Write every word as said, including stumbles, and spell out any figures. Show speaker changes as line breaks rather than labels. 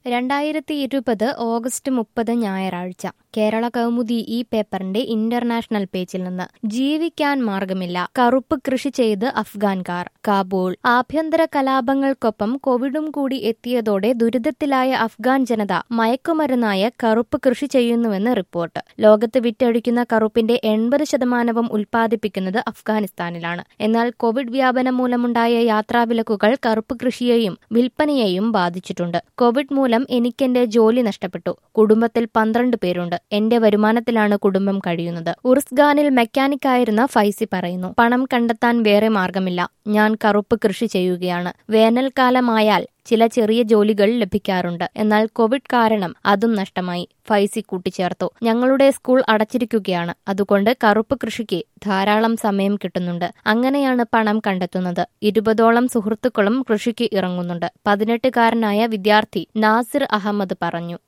രണ്ടായിരത്തി ഇരുപത് ഓഗസ്റ്റ് മുപ്പത് ഞായറാഴ്ച കേരള കൗമുദി ഈ പേപ്പറിന്റെ ഇന്റർനാഷണൽ പേജിൽ നിന്ന് ജീവിക്കാൻ മാർഗമില്ല, കറുപ്പ് കൃഷി ചെയ്ത് അഫ്ഗാൻകാർ. കാബൂൾ. ആഭ്യന്തര കലാപങ്ങൾക്കൊപ്പം കോവിഡും കൂടി എത്തിയതോടെ ദുരിതത്തിലായ അഫ്ഗാൻ ജനത മയക്കുമരുന്നായ കറുപ്പ് കൃഷി ചെയ്യുന്നുവെന്ന് റിപ്പോർട്ട്. ലോകത്ത് വിറ്റഴിക്കുന്ന കറുപ്പിന്റെ എൺപത് ശതമാനവും ഉൽപ്പാദിപ്പിക്കുന്നത് അഫ്ഗാനിസ്ഥാനിലാണ്. എന്നാൽ കോവിഡ് വ്യാപനം മൂലമുണ്ടായ യാത്രാവിലക്കുകൾ കറുപ്പ് കൃഷിയെയും വിൽപ്പനയെയും ബാധിച്ചിട്ടുണ്ട്. കോവിഡ് മൂലം എനിക്കെന്റെ ജോലി നഷ്ടപ്പെട്ടു. കുടുംബത്തിൽ പന്ത്രണ്ട് പേരുണ്ട്. എന്റെ വരുമാനത്തിലാണ് കുടുംബം കഴിയുന്നത്. ഉർസ്ഗാനിൽ മെക്കാനിക്കായിരുന്ന ഫൈസി പറയുന്നു. പണം കണ്ടെത്താൻ വേറെ മാർഗമില്ല. ഞാൻ കറുപ്പ് കൃഷി ചെയ്യുകയാണ്. വേനൽക്കാലമായാൽ ചില ചെറിയ ജോലികൾ ലഭിക്കാറുണ്ട്. എന്നാൽ കോവിഡ് കാരണം അതും നഷ്ടമായി, ഫൈസി കൂട്ടിച്ചേർത്തു. ഞങ്ങളുടെ സ്കൂൾ അടച്ചിരിക്കുകയാണ്. അതുകൊണ്ട് കറുപ്പ് കൃഷിക്ക് ധാരാളം സമയം കിട്ടുന്നുണ്ട്. അങ്ങനെയാണ് പണം കണ്ടെത്തുന്നത്. ഇരുപതോളം സുഹൃത്തുക്കളും കൃഷിക്ക് ഇറങ്ങുന്നുണ്ട്. പതിനെട്ടുകാരനായ വിദ്യാർത്ഥി നാസിർ അഹമ്മദ് പറഞ്ഞു.